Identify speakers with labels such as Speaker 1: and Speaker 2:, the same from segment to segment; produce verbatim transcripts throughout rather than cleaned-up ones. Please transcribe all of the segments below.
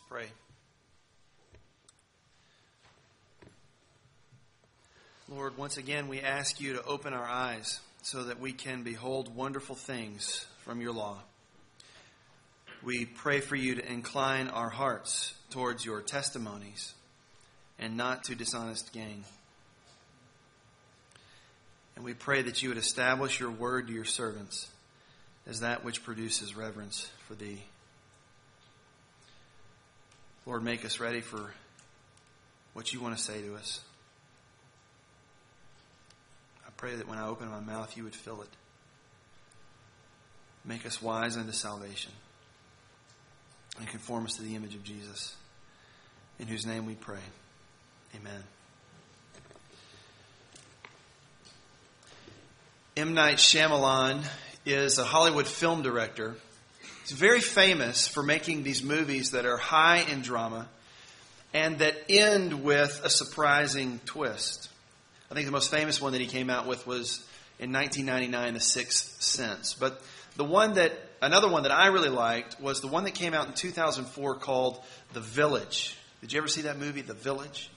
Speaker 1: Pray. Lord, once again we ask you to open our eyes so that we can behold wonderful things from your law. We pray for you to incline our hearts towards your testimonies and not to dishonest gain. And we pray that you would establish your word to your servants as that which produces reverence for thee. Lord, make us ready for what you want to say to us. I pray that when I open my mouth, you would fill it. Make us wise unto salvation and conform us to the image of Jesus, in whose name we pray. Amen. M. Night Shyamalan is a Hollywood film director. He's very famous for making these movies that are high in drama and that end with a surprising twist. I think the most famous one that he came out with was in nineteen ninety-nine, The Sixth Sense. But the one that, another one that I really liked was the one that came out in two thousand four called The Village. Did you ever see that movie, The Village?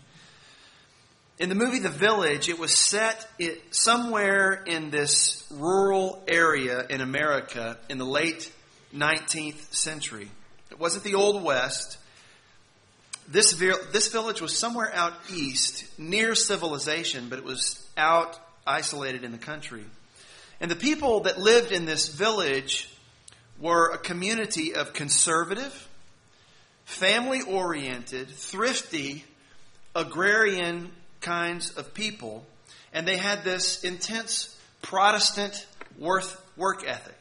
Speaker 1: In the movie The Village, it was set it, somewhere in this rural area in America in the late nineteenth century. It wasn't the Old West. This, this village was somewhere out east, near civilization, but it was out, isolated in the country. And the people that lived in this village were a community of conservative, family-oriented, thrifty, agrarian kinds of people. And they had this intense Protestant work ethic.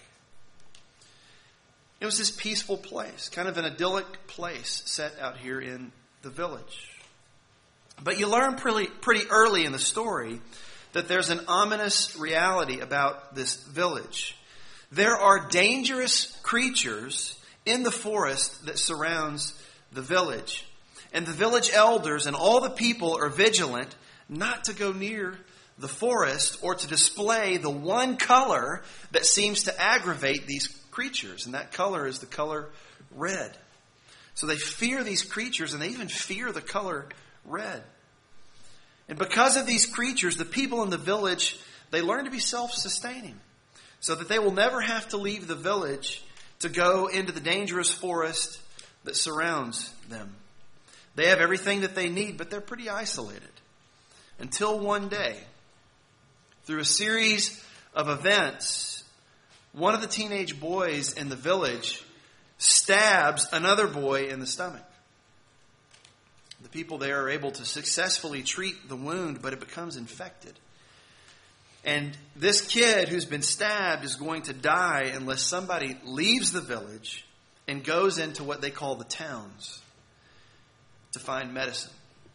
Speaker 1: It was this peaceful place, kind of an idyllic place set out here in the village. But you learn pretty, pretty early in the story that there's an ominous reality about this village. There are dangerous creatures in the forest that surrounds the village. And the village elders and all the people are vigilant not to go near the forest or to display the one color that seems to aggravate these creatures. And that color is the color red. So they fear these creatures and they even fear the color red. And because of these creatures, the people in the village, they learn to be self-sustaining so that they will never have to leave the village to go into the dangerous forest that surrounds them. They have everything that they need, but they're pretty isolated. Until one day, through a series of events, one of the teenage boys in the village stabs another boy in the stomach. The people there are able to successfully treat the wound, but it becomes infected. And this kid who's been stabbed is going to die unless somebody leaves the village and goes into what they call the towns to find medicine.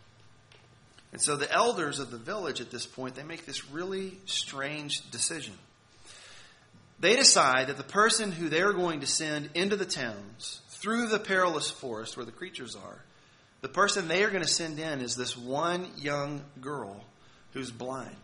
Speaker 1: And so the elders of the village at this point, they make this really strange decision. They decide that the person who they're going to send into the towns through the perilous forest where the creatures are, the person they are going to send in is this one young girl who's blind.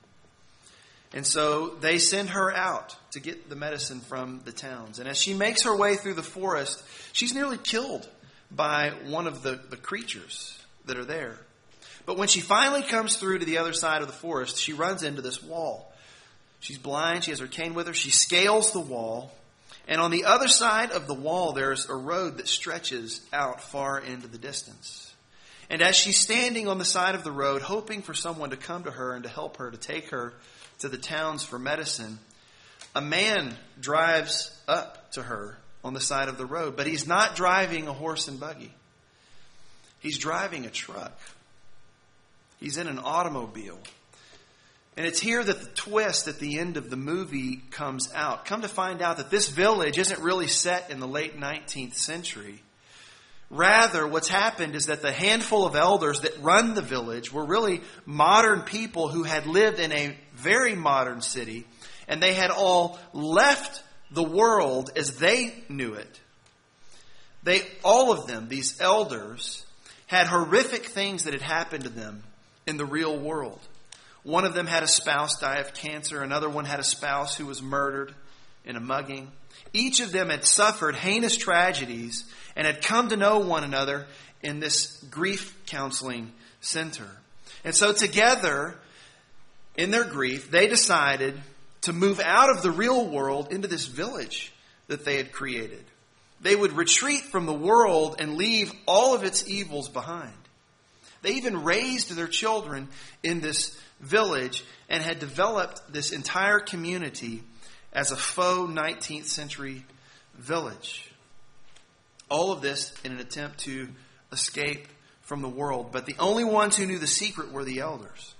Speaker 1: And so they send her out to get the medicine from the towns. And as she makes her way through the forest, she's nearly killed by one of the, the creatures that are there. But when she finally comes through to the other side of the forest, she runs into this wall. She's blind. She has her cane with her. She scales the wall. And on the other side of the wall, there's a road that stretches out far into the distance. And as she's standing on the side of the road, hoping for someone to come to her and to help her, to take her to the towns for medicine, a man drives up to her on the side of the road. But he's not driving a horse and buggy. He's driving a truck. He's in an automobile. And it's here that the twist at the end of the movie comes out. Come to find out that this village isn't really set in the late nineteenth century. Rather, what's happened is that the handful of elders that run the village were really modern people who had lived in a very modern city. And they had all left the world as they knew it. They, all of them, these elders, had horrific things that had happened to them in the real world. One of them had a spouse die of cancer. Another one had a spouse who was murdered. in a mugging. Each of them had suffered heinous tragedies and had come to know one another in this grief counseling center. And so together, in their grief, they decided to move out of the real world into this village that they had created. They would retreat from the world and leave all of its evils behind. They even raised their children in this village and had developed this entire community as a faux nineteenth century village. All of this in an attempt to escape from the world. But the only ones who knew the secret were the elders.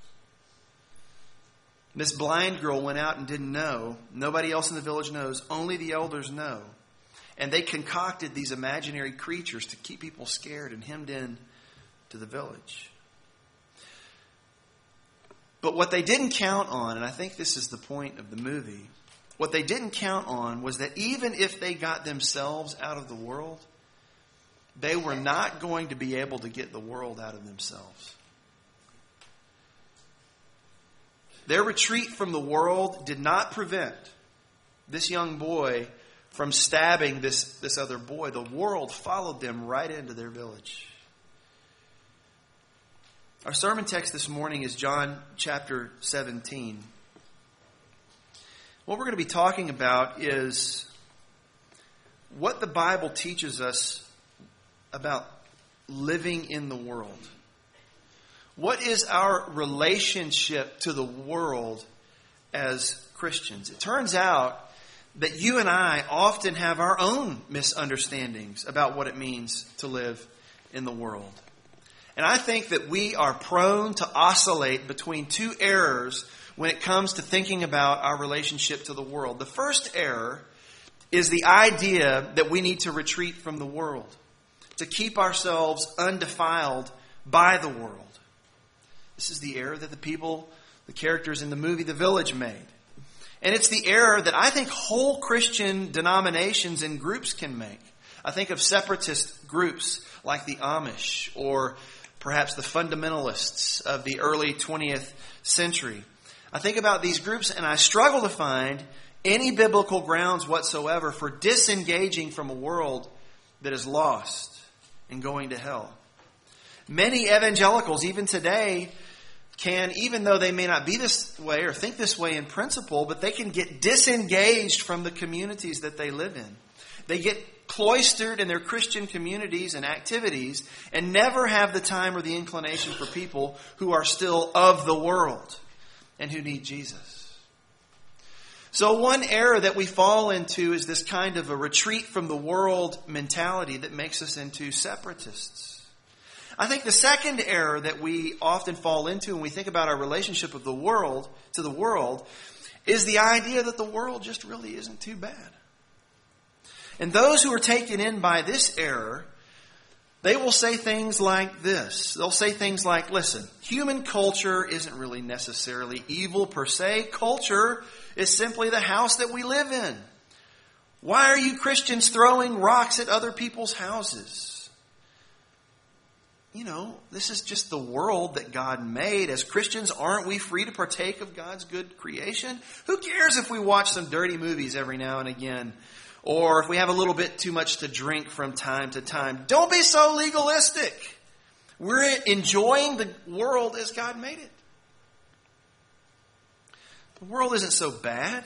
Speaker 1: This blind girl went out and didn't know. Nobody else in the village knows. Only the elders know. And they concocted these imaginary creatures to keep people scared and hemmed in to the village. But what they didn't count on, and I think this is the point of the movie, what they didn't count on was that even if they got themselves out of the world, they were not going to be able to get the world out of themselves. Their retreat from the world did not prevent this young boy from stabbing this, this other boy. The world followed them right into their village. Our sermon text this morning is John chapter seventeen. What we're going to be talking about is what the Bible teaches us about living in the world. What is our relationship to the world as Christians? It turns out that you and I often have our own misunderstandings about what it means to live in the world. And I think that we are prone to oscillate between two errors when it comes to thinking about our relationship to the world. The first error is the idea that we need to retreat from the world, to keep ourselves undefiled by the world. This is the error that the people, the characters in the movie The Village made. And it's the error that I think whole Christian denominations and groups can make. I think of separatist groups like the Amish or perhaps the fundamentalists of the early twentieth century. I think about these groups and I struggle to find any biblical grounds whatsoever for disengaging from a world that is lost and going to hell. Many evangelicals, even today, can, even though they may not be this way or think this way in principle, but they can get disengaged from the communities that they live in. They get cloistered in their Christian communities and activities and never have the time or the inclination for people who are still of the world and who need Jesus. So one error that we fall into is this kind of a retreat from the world mentality that makes us into separatists. I think the second error that we often fall into when we think about our relationship of the world to the world is the idea that the world just really isn't too bad. And those who are taken in by this error, they will say things like this. They'll say things like, listen, human culture isn't really necessarily evil per se. Culture is simply the house that we live in. Why are you Christians throwing rocks at other people's houses? You know, this is just the world that God made. As Christians, aren't we free to partake of God's good creation? Who cares if we watch some dirty movies every now and again? Or if we have a little bit too much to drink from time to time? Don't be so legalistic. We're enjoying the world as God made it. The world isn't so bad.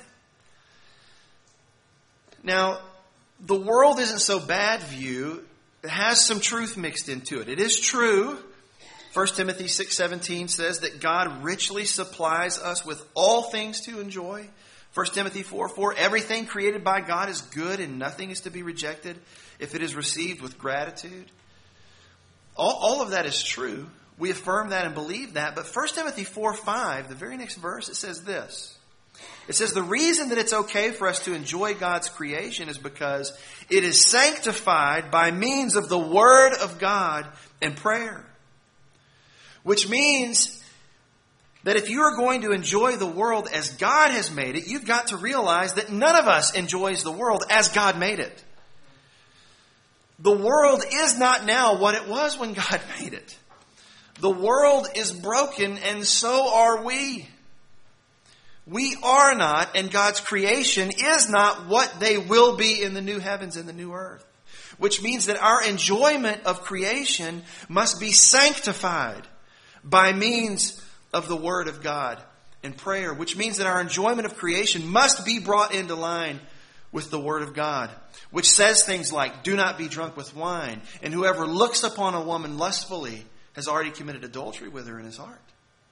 Speaker 1: Now, the world isn't so bad view, it has some truth mixed into it. It is true. First Timothy six seventeen says that God richly supplies us with all things to enjoy. First Timothy four four, everything created by God is good and nothing is to be rejected if it is received with gratitude. All, all of that is true. We affirm that and believe that. But First Timothy four five, the very next verse, it says this. It says the reason that it's okay for us to enjoy God's creation is because it is sanctified by means of the Word of God and prayer. Which means that if you are going to enjoy the world as God has made it, you've got to realize that none of us enjoys the world as God made it. The world is not now what it was when God made it. The world is broken and so are we. We are not, and God's creation is not what they will be in the new heavens and the new earth. Which means that our enjoyment of creation must be sanctified by means of the Word of God and prayer. Which means that our enjoyment of creation must be brought into line with the Word of God. Which says things like, do not be drunk with wine. And whoever looks upon a woman lustfully has already committed adultery with her in his heart.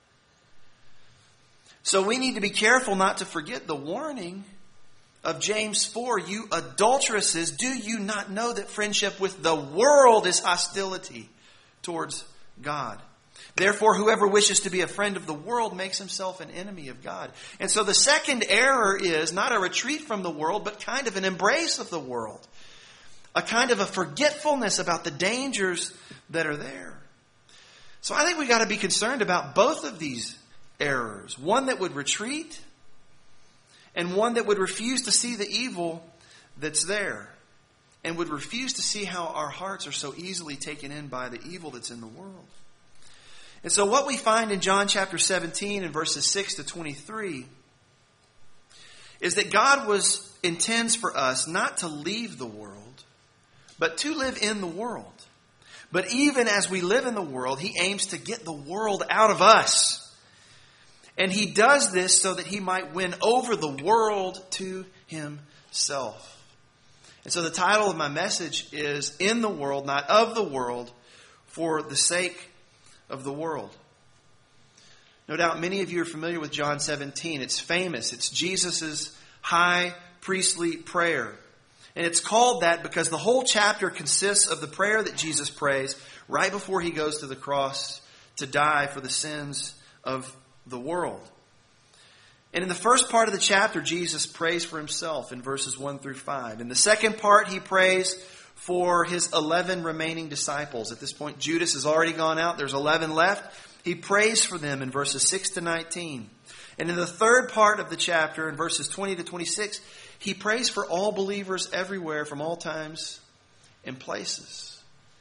Speaker 1: So we need to be careful not to forget the warning of James four, you adulteresses, do you not know that friendship with the world is hostility towards God? Therefore, whoever wishes to be a friend of the world makes himself an enemy of God. And so the second error is not a retreat from the world, but kind of an embrace of the world. A kind of a forgetfulness about the dangers that are there. So I think we've got to be concerned about both of these errors. One that would retreat, and one that would refuse to see the evil that's there. And would refuse to see how our hearts are so easily taken in by the evil that's in the world. And so what we find in John chapter seventeen and verses six to twenty-three is that God was intends for us not to leave the world, but to live in the world. But even as we live in the world, He aims to get the world out of us. And He does this so that He might win over the world to Himself. And so the title of my message is In the World, Not of the World, for the sake of the world. No doubt many of you are familiar with John seventeen. It's famous. It's Jesus' high priestly prayer. And it's called that because the whole chapter consists of the prayer that Jesus prays right before He goes to the cross to die for the sins of the world. And in the first part of the chapter, Jesus prays for Himself in verses one through five. In the second part, He prays for His eleven remaining disciples. At this point, Judas has already gone out. There's eleven left. He prays for them in verses six to nineteen. And in the third part of the chapter, in verses twenty to twenty-six, He prays for all believers everywhere from all times and places.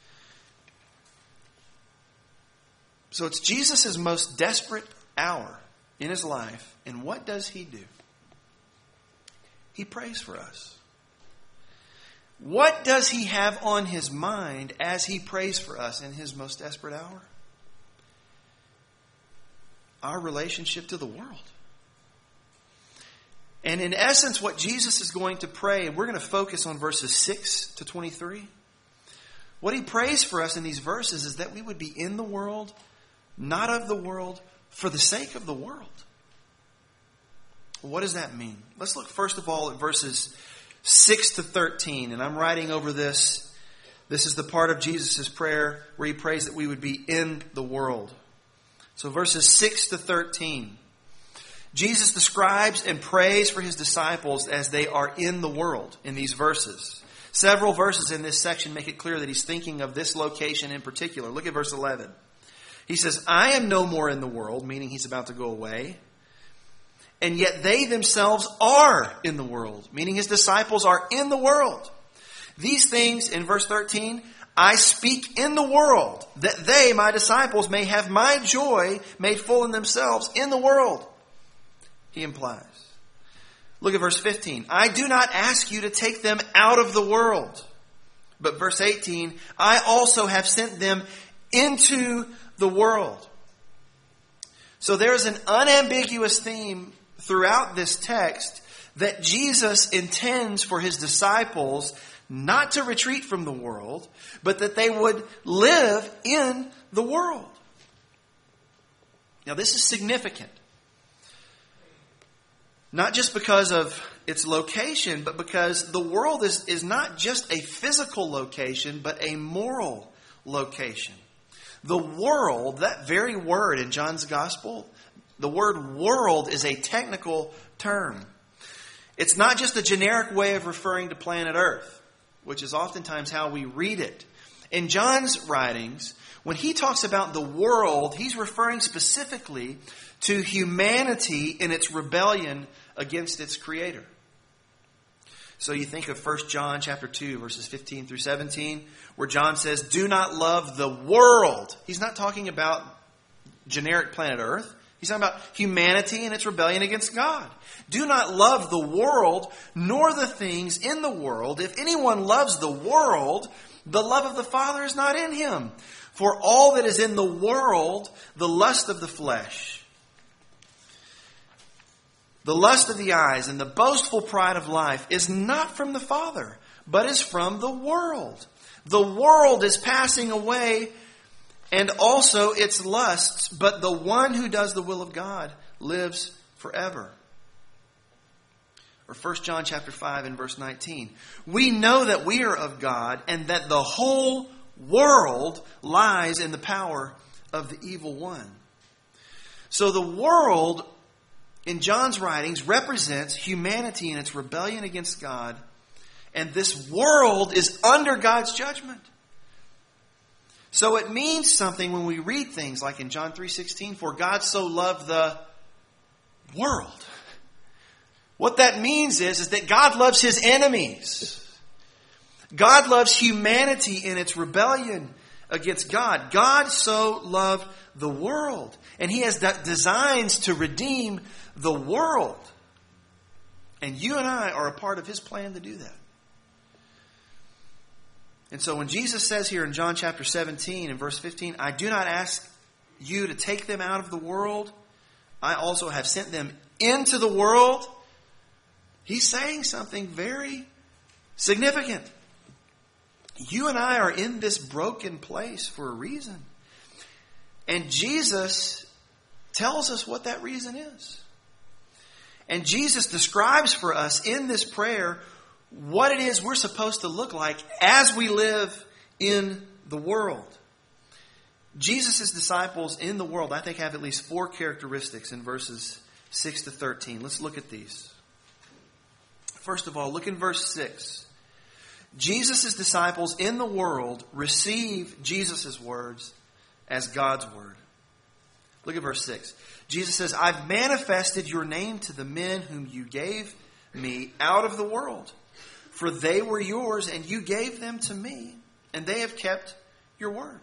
Speaker 1: So it's Jesus' most desperate hour in His life. And what does He do? He prays for us. What does He have on His mind as He prays for us in His most desperate hour? Our relationship to the world. And in essence, what Jesus is going to pray, and we're going to focus on verses six to twenty-three. What He prays for us in these verses is that we would be in the world, not of the world, for the sake of the world. What does that mean? Let's look first of all at verses six to thirteen. And I'm writing over this. This is the part of Jesus' prayer where He prays that we would be in the world. So verses six to thirteen. Jesus describes and prays for His disciples as they are in the world in these verses. Several verses in this section make it clear that He's thinking of this location in particular. Look at verse eleven. He says, I am no more in the world, meaning He's about to go away. And yet they themselves are in the world, meaning His disciples are in the world. These things, in verse thirteen, I speak in the world, that they, my disciples, may have my joy made full in themselves in the world. He implies. Look at verse fifteen. I do not ask you to take them out of the world. But verse eighteen, I also have sent them into the world. So there's an unambiguous theme throughout this text that Jesus intends for His disciples not to retreat from the world, but that they would live in the world. Now this is significant. Not just because of its location, but because the world is, is not just a physical location, but a moral location. The world, that very word in John's Gospel, the word world is a technical term. It's not just a generic way of referring to planet Earth, which is oftentimes how we read it. In John's writings, when he talks about the world, he's referring specifically to humanity in its rebellion against its Creator. So you think of First John chapter two, verses fifteen through seventeen, where John says, do not love the world. He's not talking about generic planet Earth. He's talking about humanity and its rebellion against God. Do not love the world, nor the things in the world. If anyone loves the world, the love of the Father is not in him. For all that is in the world, the lust of the flesh, the lust of the eyes, and the boastful pride of life is not from the Father, but is from the world. The world is passing away, and also its lusts, but the one who does the will of God lives forever. Or First John chapter five and verse nineteen. We know that we are of God, and that the whole world lies in the power of the evil one. So the world, in John's writings, represents humanity in its rebellion against God, and this world is under God's judgment. So it means something when we read things like in John three sixteen, for God so loved the world. What that means is, is that God loves His enemies. God loves humanity in its rebellion against God. God so loved the world. And He has designs to redeem the world. And you and I are a part of His plan to do that. And so when Jesus says here in John chapter seventeen and verse fifteen, I do not ask you to take them out of the world. I also have sent them into the world. He's saying something very significant. You and I are in this broken place for a reason. And Jesus tells us what that reason is. And Jesus describes for us in this prayer what it is we're supposed to look like as we live in the world. Jesus' disciples in the world, I think, have at least four characteristics in verses six to thirteen. Let's look at these. First of all, look in verse six. Jesus' disciples in the world receive Jesus' words as God's word. Look at verse six. Jesus says, I've manifested your name to the men whom you gave me out of the world. For they were yours, and you gave them to me, and they have kept your word.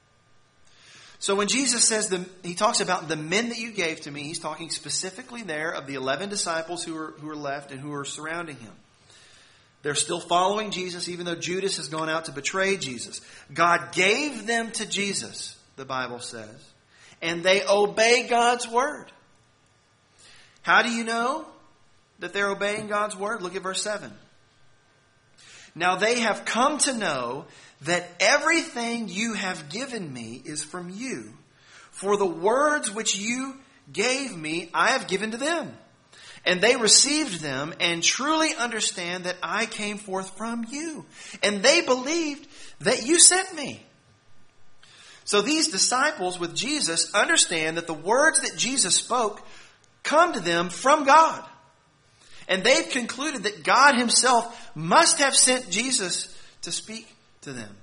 Speaker 1: So when Jesus says, the, he talks about the men that you gave to me, he's talking specifically there of the eleven disciples who are, who are left and who are surrounding him. They're still following Jesus, even though Judas has gone out to betray Jesus. God gave them to Jesus, the Bible says, and they obey God's word. How do you know that they're obeying God's word? Look at verse seven. Now they have come to know that everything you have given me is from you. For the words which you gave me, I have given to them. And they received them and truly understand that I came forth from you. And they believed that you sent me. So these disciples with Jesus understand that the words that Jesus spoke come to them from God. And they've concluded that God Himself must have sent Jesus to speak to them.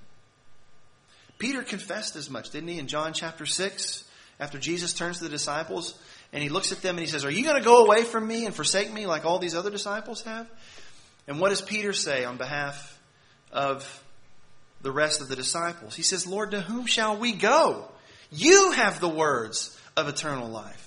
Speaker 1: Peter confessed as much, didn't he, in John chapter six, after Jesus turns to the disciples and he looks at them and he says, are you going to go away from me and forsake me like all these other disciples have? And what does Peter say on behalf of the rest of the disciples? He says, Lord, to whom shall we go? You have the words of eternal life.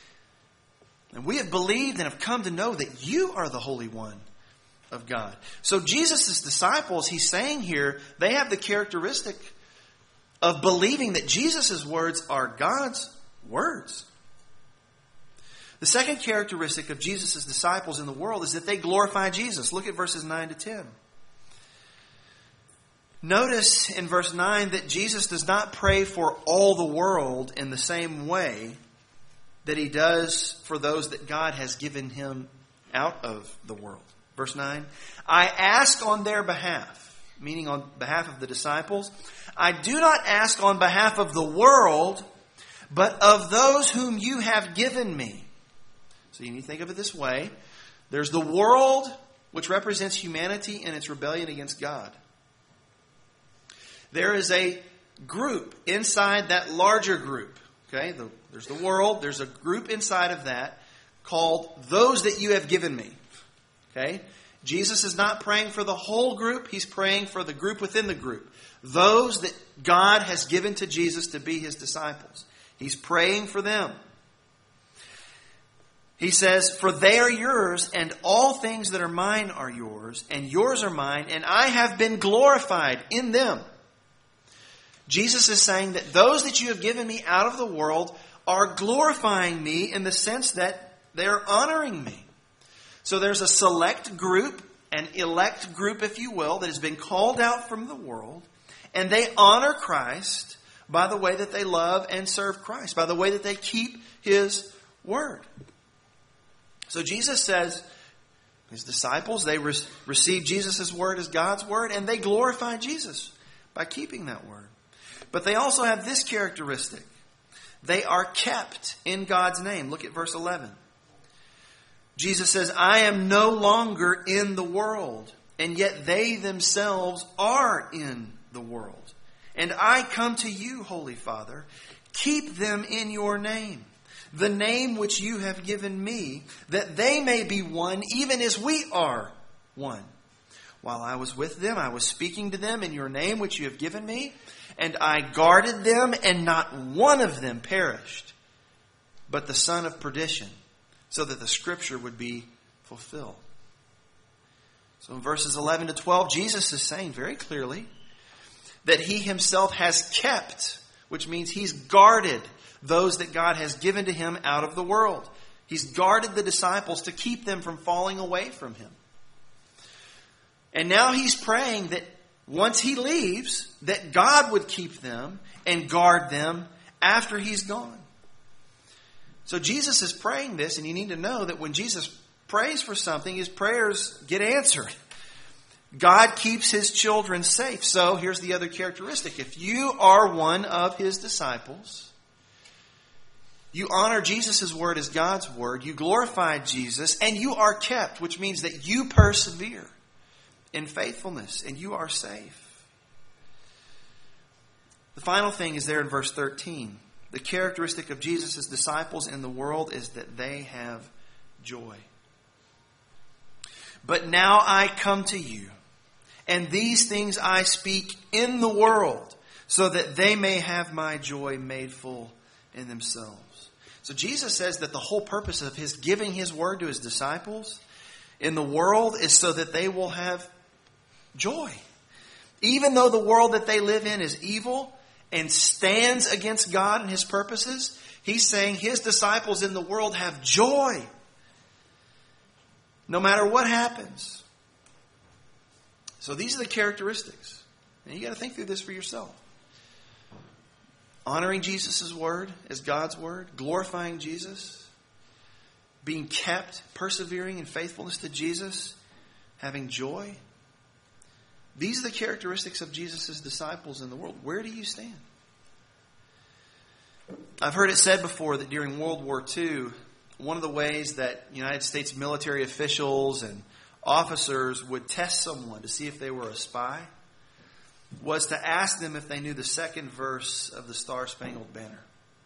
Speaker 1: And we have believed and have come to know that you are the Holy One of God. So Jesus' disciples, he's saying here, they have the characteristic of believing that Jesus' words are God's words. The second characteristic of Jesus' disciples in the world is that they glorify Jesus. Look at verses nine to ten. Notice in verse nine that Jesus does not pray for all the world in the same way that He does for those that God has given Him out of the world. Verse nine, I ask on their behalf, meaning on behalf of the disciples, I do not ask on behalf of the world, but of those whom you have given me. So you need to think of it this way. There's the world, which represents humanity and its rebellion against God. There is a group inside that larger group. Okay, the, there's the world. There's a group inside of that called those that you have given me. Okay, Jesus is not praying for the whole group. He's praying for the group within the group. Those that God has given to Jesus to be His disciples. He's praying for them. He says, "For they are yours, and all things that are mine are yours, and yours are mine, and I have been glorified in them." Jesus is saying that those that you have given me out of the world are glorifying me in the sense that they're honoring me. So there's a select group, an elect group, if you will, that has been called out from the world, and they honor Christ by the way that they love and serve Christ, by the way that they keep His word. So Jesus says, His disciples, they re- receive Jesus' word as God's word, and they glorify Jesus by keeping that word. But they also have this characteristic. They are kept in God's name. Look at verse eleven. Jesus says, "I am no longer in the world, and yet they themselves are in the world. And I come to you, Holy Father, keep them in your name, the name which you have given me, that they may be one, even as we are one. While I was with them, I was speaking to them in your name which you have given me, and I guarded them, and not one of them perished, but the son of perdition, so that the scripture would be fulfilled." So in verses eleven to twelve, Jesus is saying very clearly that He Himself has kept, which means He's guarded those that God has given to Him out of the world. He's guarded the disciples to keep them from falling away from Him. And now He's praying that once He leaves, that God would keep them and guard them after He's gone. So Jesus is praying this, and you need to know that when Jesus prays for something, His prayers get answered. God keeps His children safe. So here's the other characteristic. If you are one of His disciples, you honor Jesus' word as God's word, you glorify Jesus, and you are kept, which means that you persevere in faithfulness, and you are safe. The final thing is there in verse thirteen. The characteristic of Jesus' disciples in the world is that they have joy. "But now I come to you, and these things I speak in the world, so that they may have my joy made full in themselves." So Jesus says that the whole purpose of His giving His word to His disciples in the world is so that they will have joy. Even though the world that they live in is evil and stands against God and His purposes, He's saying His disciples in the world have joy no matter what happens. So these are the characteristics. And you got to think through this for yourself. Honoring Jesus' word as God's word, glorifying Jesus, being kept, persevering in faithfulness to Jesus, having joy. These are the characteristics of Jesus' disciples in the world. Where do you stand? I've heard it said before that during World War Two, one of the ways that United States military officials and officers would test someone to see if they were a spy was to ask them if they knew the second verse of the Star-Spangled Banner.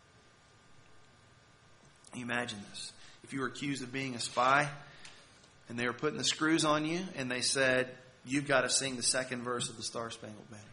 Speaker 1: Can you imagine this? If you were accused of being a spy and they were putting the screws on you and they said, "You've got to sing the second verse of the Star-Spangled Banner."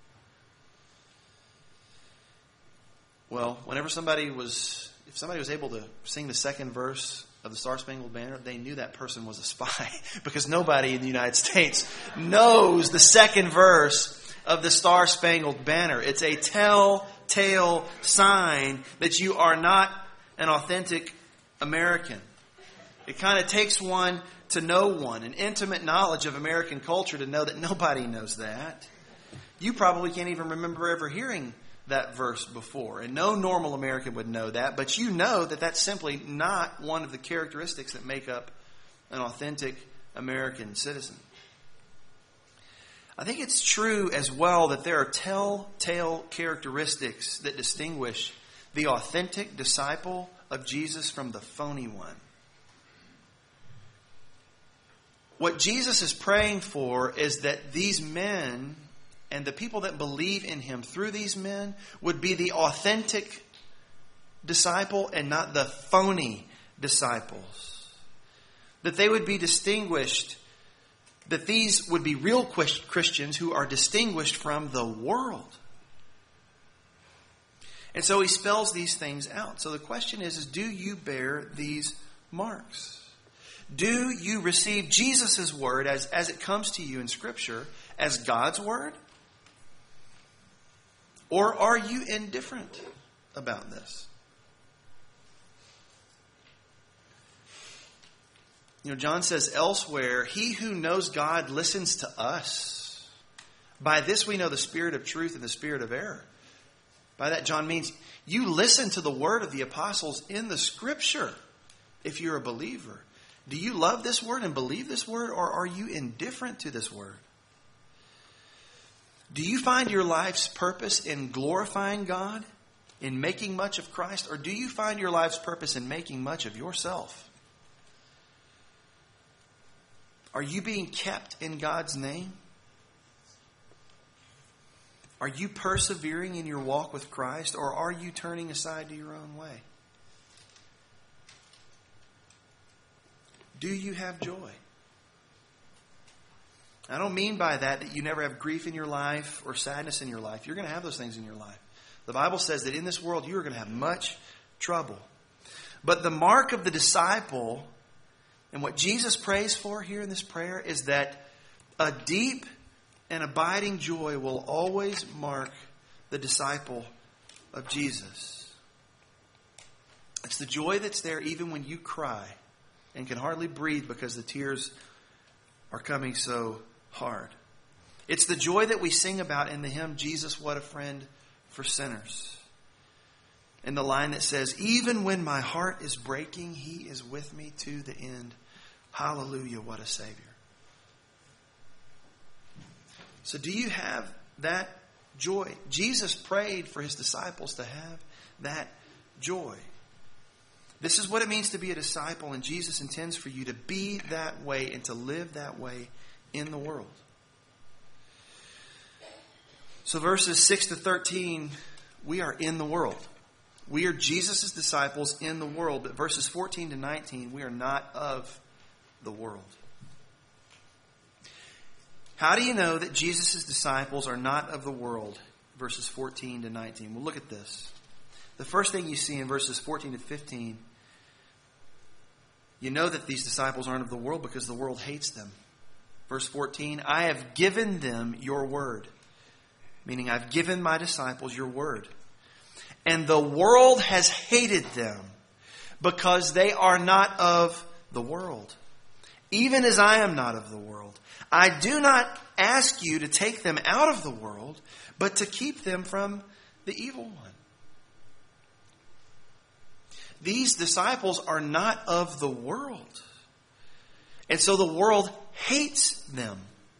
Speaker 1: Well, whenever somebody was, if somebody was able to sing the second verse of the Star-Spangled Banner, they knew that person was a spy because nobody in the United States knows the second verse of the Star-Spangled Banner. It's a telltale sign that you are not an authentic American. It kind of takes one to know one, an intimate knowledge of American culture to know that nobody knows that. You probably can't even remember ever hearing that verse before. And no normal American would know that. But you know that that's simply not one of the characteristics that make up an authentic American citizen. I think it's true as well that there are telltale characteristics that distinguish the authentic disciple of Jesus from the phony one. What Jesus is praying for is that these men and the people that believe in Him through these men would be the authentic disciple and not the phony disciples. That they would be distinguished, that these would be real Christians who are distinguished from the world. And so He spells these things out. So the question is, is do you bear these marks? Do you receive Jesus' word as, as it comes to you in Scripture as God's word? Or are you indifferent about this? You know, John says elsewhere, he who knows God listens to us. By this we know the spirit of truth and the spirit of error. By that, John means you listen to the word of the apostles in the Scripture if you're a believer. Do you love this word and believe this word, or are you indifferent to this word? Do you find your life's purpose in glorifying God, in making much of Christ, or do you find your life's purpose in making much of yourself? Are you being kept in God's name? Are you persevering in your walk with Christ, or are you turning aside to your own way? Do you have joy? I don't mean by that that you never have grief in your life or sadness in your life. You're going to have those things in your life. The Bible says that in this world you are going to have much trouble. But the mark of the disciple, and what Jesus prays for here in this prayer, is that a deep and abiding joy will always mark the disciple of Jesus. It's the joy that's there even when you cry and can hardly breathe because the tears are coming so hard. It's the joy that we sing about in the hymn, Jesus, What a Friend for Sinners. And the line that says, even when my heart is breaking, He is with me to the end. Hallelujah, what a Savior. So do you have that joy? Jesus prayed for His disciples to have that joy. This is what it means to be a disciple, and Jesus intends for you to be that way and to live that way in the world. So verses six to thirteen, we are in the world. We are Jesus' disciples in the world. But verses fourteen to nineteen, we are not of the world. How do you know that Jesus' disciples are not of the world? Verses fourteen to nineteen. Well, look at this. The first thing you see in verses fourteen to fifteen, you know that these disciples aren't of the world because the world hates them. Verse fourteen, I have given them your word. Meaning I've given my disciples your word. And the world has hated them because they are not of the world. Even as I am not of the world. I do not ask you to take them out of the world, but to keep them from the evil one. These disciples are not of the world. And so the world hates them.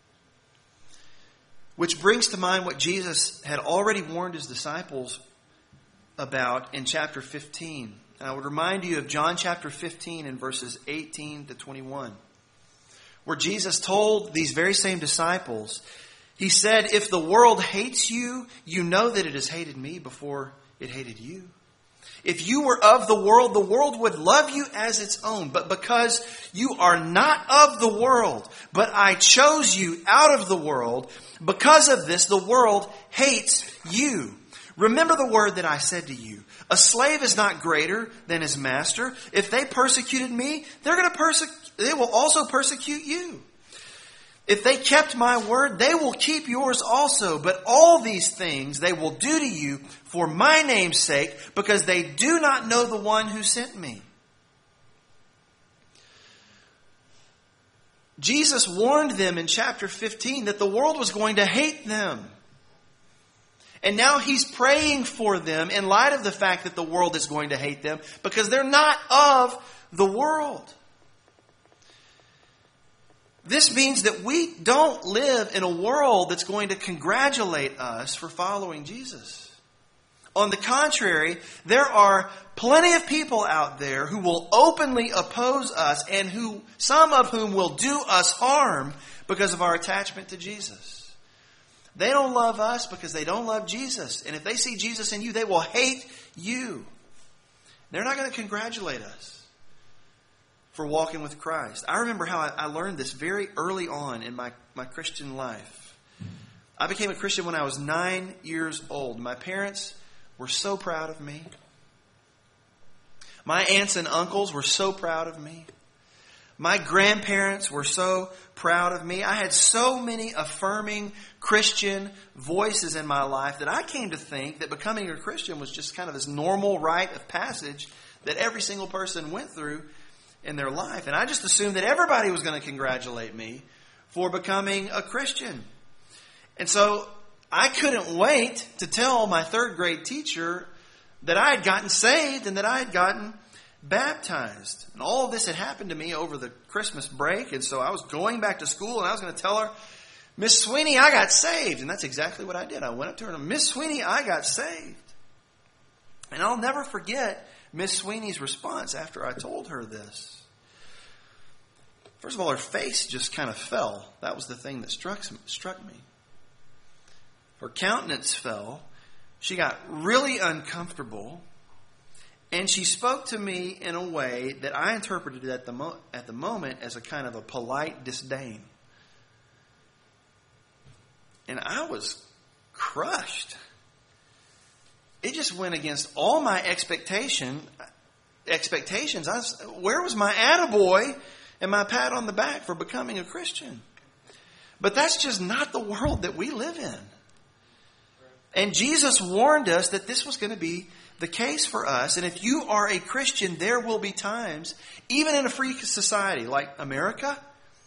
Speaker 1: Which brings to mind what Jesus had already warned His disciples about in chapter fifteen. And I would remind you of John chapter fifteen and verses eighteen to twenty-one. Where Jesus told these very same disciples, He said, if the world hates you, you know that it has hated me before it hated you. If you were of the world, the world would love you as its own. But because you are not of the world, but I chose you out of the world, because of this, the world hates you. Remember the word that I said to you. A slave is not greater than his master. If they persecuted me, they're going to persecute, they will also persecute you. If they kept my word, they will keep yours also. But all these things they will do to you for my name's sake, because they do not know the one who sent me. Jesus warned them in chapter fifteen that the world was going to hate them. And now He's praying for them in light of the fact that the world is going to hate them because they're not of the world. This means that we don't live in a world that's going to congratulate us for following Jesus. On the contrary, there are plenty of people out there who will openly oppose us and who, some of whom will do us harm because of our attachment to Jesus. They don't love us because they don't love Jesus. And if they see Jesus in you, they will hate you. They're not going to congratulate us for walking with Christ. I remember how I, I learned this very early on in my, my Christian life. I became a Christian when I was nine years old. My parents were so proud of me. My aunts and uncles were so proud of me. My grandparents were so proud of me. I had so many affirming Christian voices in my life that I came to think that becoming a Christian was just kind of this normal rite of passage that every single person went through in their life. And I just assumed that everybody was going to congratulate me for becoming a Christian. And so I couldn't wait to tell my third grade teacher that I had gotten saved and that I had gotten baptized. And all of this had happened to me over the Christmas break. And so I was going back to school and I was going to tell her, Miss Sweeney, I got saved. And that's exactly what I did. I went up to her and, Miss Sweeney, I got saved. And I'll never forget Miss Sweeney's response after I told her this. First of all, her face just kind of fell. That was the thing that struck, struck me. Her countenance fell. She got really uncomfortable. And she spoke to me in a way that I interpreted at the mo- at the moment as a kind of a polite disdain. And I was crushed. It just went against all my expectation expectations. I was, where was my attaboy and my pat on the back for becoming a Christian? But that's just not the world that we live in. And Jesus warned us that this was going to be the case for us. And if you are a Christian, there will be times, even in a free society like America,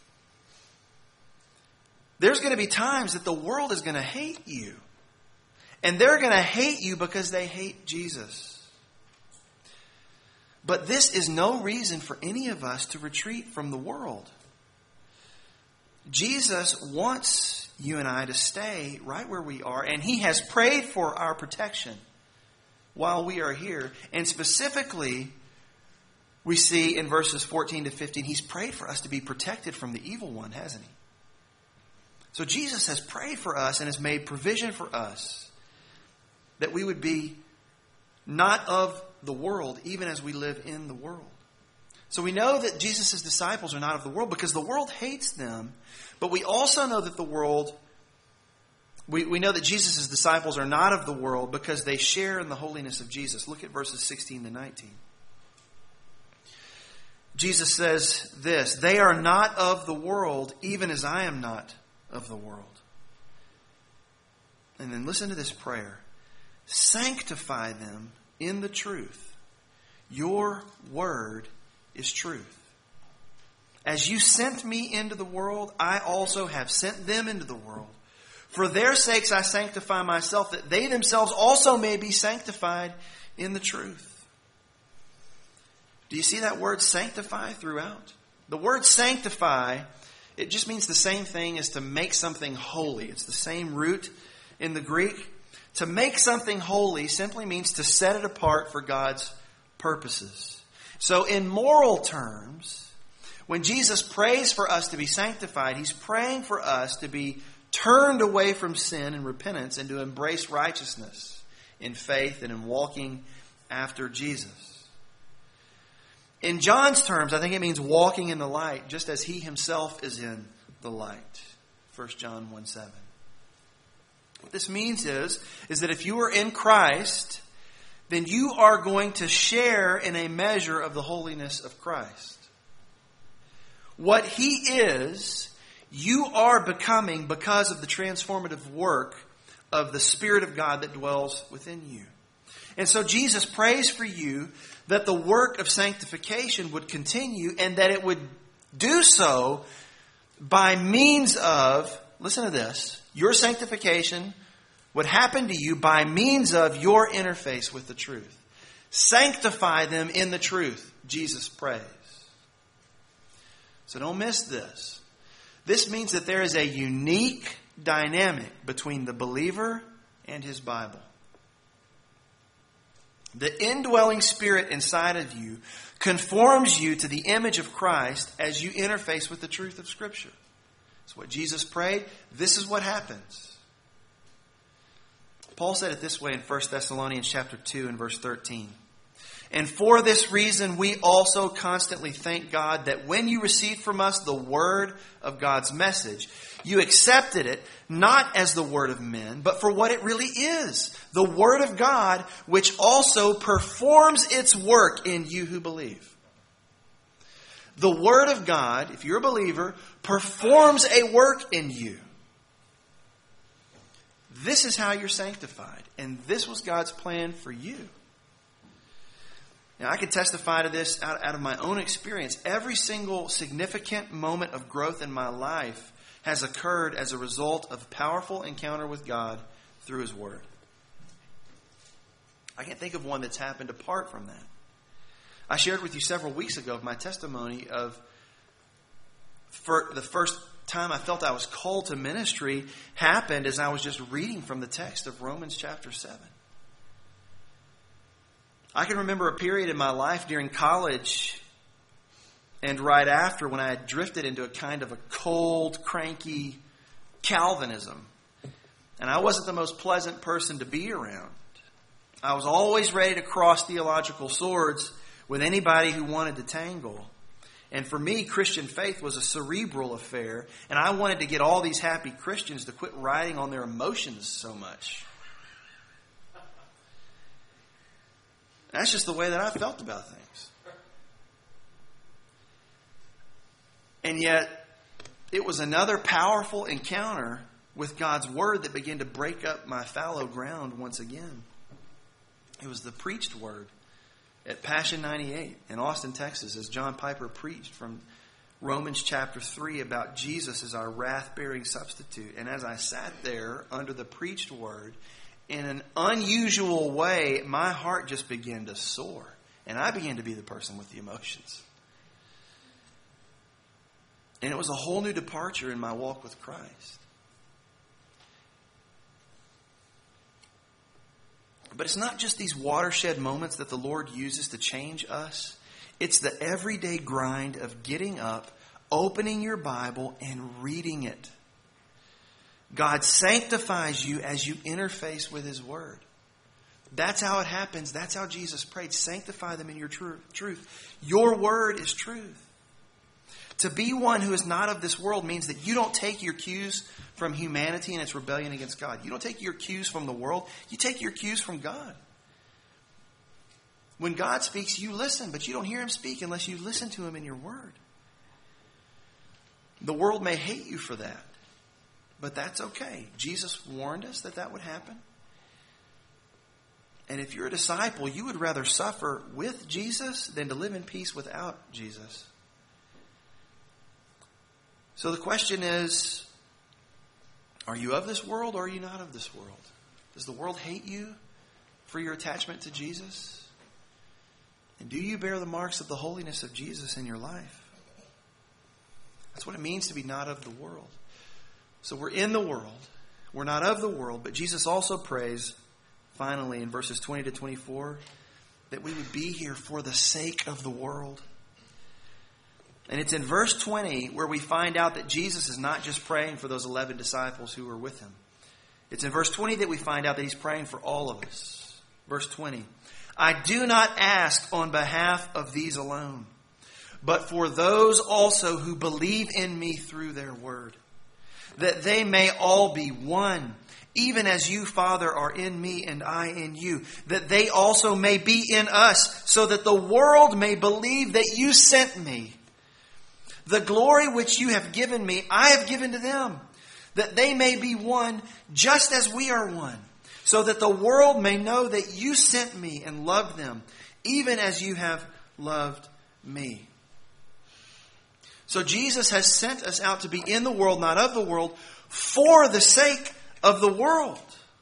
Speaker 1: there's going to be times that the world is going to hate you. And they're going to hate you because they hate Jesus. But this is no reason for any of us to retreat from the world. Jesus wants you and I to stay right where we are. And He has prayed for our protection while we are here. And specifically, we see in verses fourteen to fifteen, He's prayed for us to be protected from the evil one, hasn't He? So Jesus has prayed for us and has made provision for us that we would be not of the world, even as we live in the world. So we know that Jesus' disciples are not of the world because the world hates them. But we also know that the world, we, we know that Jesus' disciples are not of the world because they share in the holiness of Jesus. Look at verses sixteen to nineteen. Jesus says this, "They are not of the world, even as I am not of the world." And then listen to this prayer. "Sanctify them in the truth. Your word is truth. As you sent me into the world, I also have sent them into the world. For their sakes I sanctify myself, that they themselves also may be sanctified in the truth." Do you see that word sanctify throughout? The word sanctify, it just means the same thing as to make something holy. It's the same root in the Greek. To make something holy simply means to set it apart for God's purposes. So in moral terms, when Jesus prays for us to be sanctified, He's praying for us to be turned away from sin and repentance and to embrace righteousness in faith and in walking after Jesus. In John's terms, I think it means walking in the light, just as He Himself is in the light. First John one seven. What this means is, is that if you are in Christ, then you are going to share in a measure of the holiness of Christ. What He is, you are becoming because of the transformative work of the Spirit of God that dwells within you. And so Jesus prays for you that the work of sanctification would continue and that it would do so by means of, listen to this, your sanctification would happen to you by means of your interface with the truth. Sanctify them in the truth, Jesus prays. So don't miss this. This means that there is a unique dynamic between the believer and his Bible. The indwelling Spirit inside of you conforms you to the image of Christ as you interface with the truth of Scripture. That's what Jesus prayed. This is what happens. Paul said it this way in First Thessalonians chapter two and verse thirteen. And for this reason, we also constantly thank God that when you received from us the word of God's message, you accepted it not as the word of men, but for what it really is, the word of God, which also performs its work in you who believe. The word of God, if you're a believer, performs a work in you. This is how you're sanctified. And this was God's plan for you. Now, I can testify to this out, out of my own experience. Every single significant moment of growth in my life has occurred as a result of a powerful encounter with God through His Word. I can't think of one that's happened apart from that. I shared with you several weeks ago my testimony of for the first time I felt I was called to ministry happened as I was just reading from the text of Romans chapter seven. I can remember a period in my life during college and right after when I had drifted into a kind of a cold, cranky Calvinism. And I wasn't the most pleasant person to be around. I was always ready to cross theological swords with anybody who wanted to tangle. And for me, Christian faith was a cerebral affair, and I wanted to get all these happy Christians to quit riding on their emotions so much. That's just the way that I felt about things. And yet, it was another powerful encounter with God's Word that began to break up my fallow ground once again. It was the preached Word at Passion ninety-eight in Austin, Texas, as John Piper preached from Romans chapter three about Jesus as our wrath-bearing substitute. And as I sat there under the preached Word, in an unusual way, my heart just began to soar. And I began to be the person with the emotions. And it was a whole new departure in my walk with Christ. But it's not just these watershed moments that the Lord uses to change us. It's the everyday grind of getting up, opening your Bible, and reading it. God sanctifies you as you interface with His Word. That's how it happens. That's how Jesus prayed. Sanctify them in your tr- truth. Your Word is truth. To be one who is not of this world means that you don't take your cues from humanity and its rebellion against God. You don't take your cues from the world. You take your cues from God. When God speaks, you listen, but you don't hear Him speak unless you listen to Him in your Word. The world may hate you for that. But that's okay. Jesus warned us that that would happen. And if you're a disciple, you would rather suffer with Jesus than to live in peace without Jesus. So the question is, are you of this world or are you not of this world? Does the world hate you for your attachment to Jesus? And do you bear the marks of the holiness of Jesus in your life? That's what it means to be not of the world. So we're in the world. We're not of the world. But Jesus also prays, finally, in verses twenty to twenty-four, that we would be here for the sake of the world. And it's in verse twenty where we find out that Jesus is not just praying for those eleven disciples who were with Him. It's in verse twenty that we find out that He's praying for all of us. Verse twenty, I do not ask on behalf of these alone, but for those also who believe in me through their word, that they may all be one, even as you, Father, are in me and I in you, that they also may be in us, so that the world may believe that you sent me. The glory which you have given me, I have given to them, that they may be one, just as we are one, so that the world may know that you sent me and loved them, even as you have loved me. So Jesus has sent us out to be in the world, not of the world, for the sake of the world.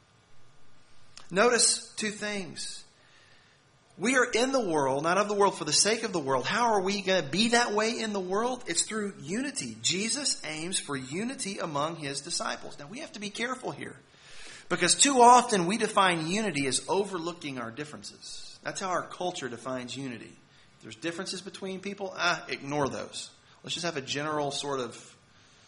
Speaker 1: Notice two things. We are in the world, not of the world, for the sake of the world. How are we going to be that way in the world? It's through unity. Jesus aims for unity among His disciples. Now we have to be careful here, because too often we define unity as overlooking our differences. That's how our culture defines unity. If there's differences between people, ah, ignore those. Let's just have a general sort of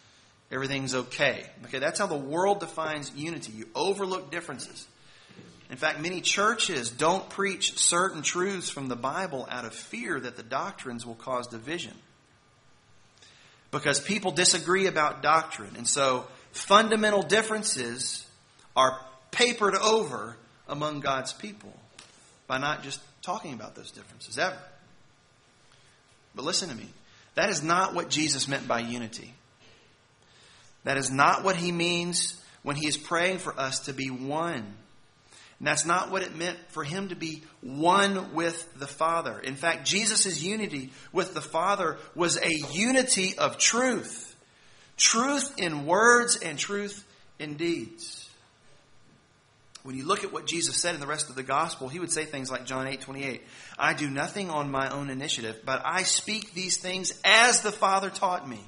Speaker 1: everything's okay. Okay, that's how the world defines unity. You overlook differences. In fact, many churches don't preach certain truths from the Bible out of fear that the doctrines will cause division. Because people disagree about doctrine. And so fundamental differences are papered over among God's people by not just talking about those differences ever. But listen to me. That is not what Jesus meant by unity. That is not what he means when he is praying for us to be one. And that's not what it meant for him to be one with the Father. In fact, Jesus' unity with the Father was a unity of truth. Truth in words and truth in deeds. When you look at what Jesus said in the rest of the gospel, he would say things like John eight twenty-eight. I do nothing on my own initiative, but I speak these things as the Father taught me.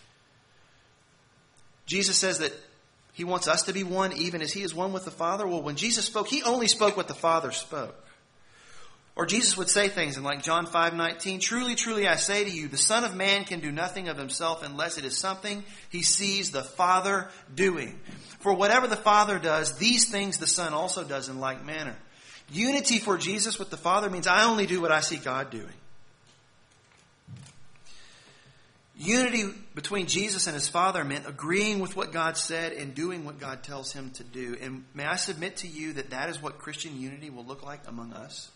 Speaker 1: Jesus says that he wants us to be one even as he is one with the Father. Well, when Jesus spoke, he only spoke what the Father spoke. Or Jesus would say things in like John five nineteen. Truly, truly, I say to you, the Son of Man can do nothing of himself unless it is something he sees the Father doing. For whatever the Father does, these things the Son also does in like manner. Unity for Jesus with the Father means I only do what I see God doing. Unity between Jesus and his Father meant agreeing with what God said and doing what God tells him to do. And may I submit to you that that is what Christian unity will look like among us?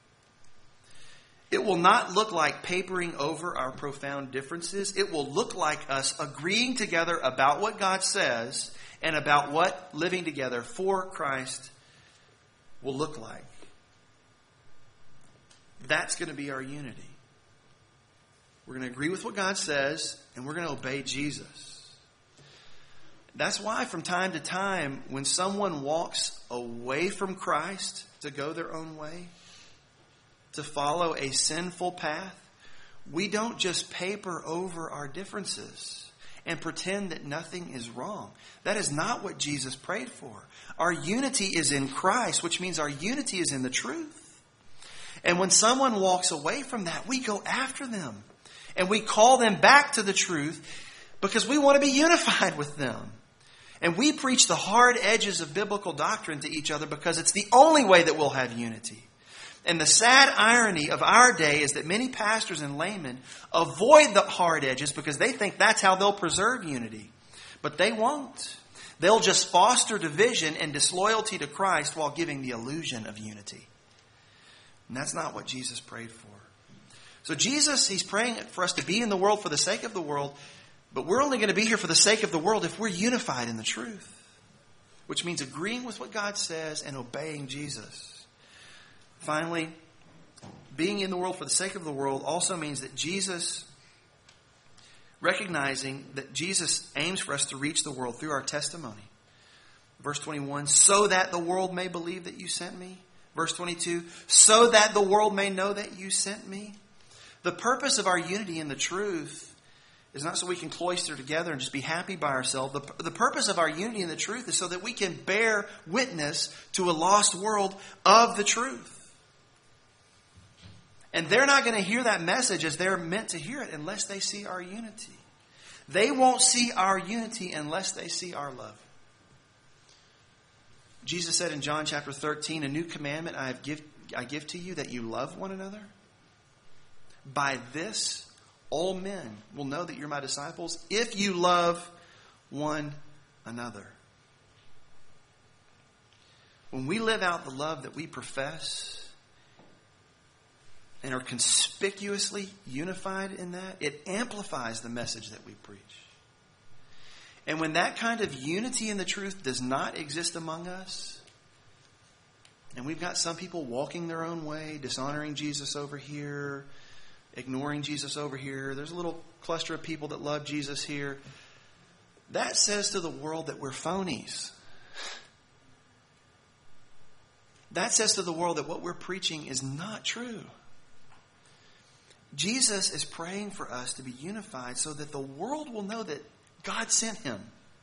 Speaker 1: It will not look like papering over our profound differences. It will look like us agreeing together about what God says and about what living together for Christ will look like. That's going to be our unity. We're going to agree with what God says, and we're going to obey Jesus. That's why from time to time, when someone walks away from Christ to go their own way, to follow a sinful path, we don't just paper over our differences and pretend that nothing is wrong. That is not what Jesus prayed for. Our unity is in Christ, which means our unity is in the truth. And when someone walks away from that, we go after them. And we call them back to the truth because we want to be unified with them. And we preach the hard edges of biblical doctrine to each other because it's the only way that we'll have unity. And the sad irony of our day is that many pastors and laymen avoid the hard edges because they think that's how they'll preserve unity. But they won't. They'll just foster division and disloyalty to Christ while giving the illusion of unity. And that's not what Jesus prayed for. So Jesus, he's praying for us to be in the world for the sake of the world, but we're only going to be here for the sake of the world if we're unified in the truth, which means agreeing with what God says and obeying Jesus. Finally, being in the world for the sake of the world also means that Jesus, recognizing that Jesus aims for us to reach the world through our testimony. Verse twenty-one, so that the world may believe that you sent me. Verse twenty-two, so that the world may know that you sent me. The purpose of our unity in the truth is not so we can cloister together and just be happy by ourselves. The, the purpose of our unity in the truth is so that we can bear witness to a lost world of the truth. And they're not going to hear that message as they're meant to hear it unless they see our unity. They won't see our unity unless they see our love. Jesus said in John chapter thirteen, a new commandment I have give, I give to you, that you love one another. By this, all men will know that you're my disciples if you love one another. When we live out the love that we profess and are conspicuously unified in that, it amplifies the message that we preach. And when that kind of unity in the truth does not exist among us, and we've got some people walking their own way, dishonoring Jesus over here, ignoring Jesus over here, there's a little cluster of people that love Jesus here, that says to the world that we're phonies. That says to the world that what we're preaching is not true. Jesus is praying for us to be unified so that the world will know that God sent him.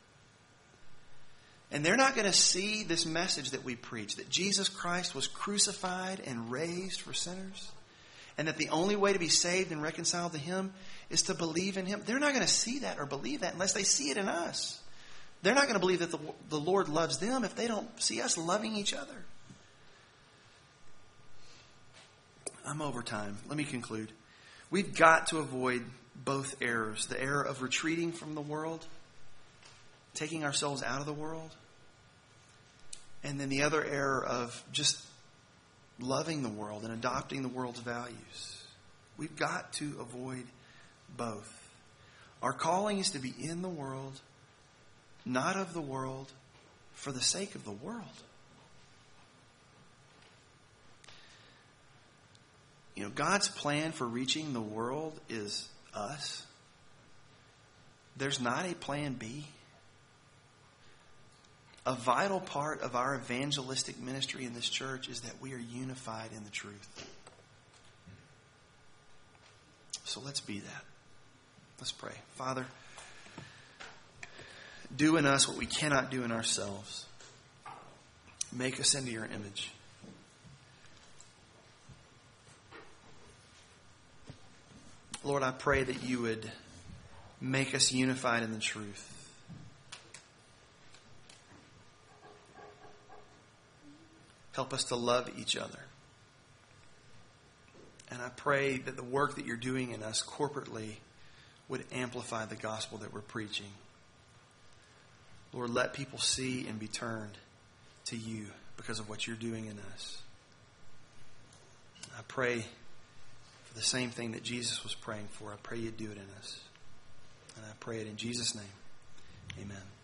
Speaker 1: And they're not going to see this message that we preach, that Jesus Christ was crucified and raised for sinners, and that the only way to be saved and reconciled to him is to believe in him. They're not going to see that or believe that unless they see it in us. They're not going to believe that the, the Lord loves them if they don't see us loving each other. I'm over time. Let me conclude. We've got to avoid both errors. The error of retreating from the world, taking ourselves out of the world, and then the other error of just loving the world and adopting the world's values. We've got to avoid both. Our calling is to be in the world, not of the world, for the sake of the world. You know, God's plan for reaching the world is us. There's not a plan B. A vital part of our evangelistic ministry in this church is that we are unified in the truth. So let's be that. Let's pray. Father, do in us what we cannot do in ourselves. Make us into your image. Lord, I pray that you would make us unified in the truth. Help us to love each other. And I pray that the work that you're doing in us corporately would amplify the gospel that we're preaching. Lord, let people see and be turned to you because of what you're doing in us. I pray for the same thing that Jesus was praying for. I pray you do it in us. And I pray it in Jesus' name. Amen.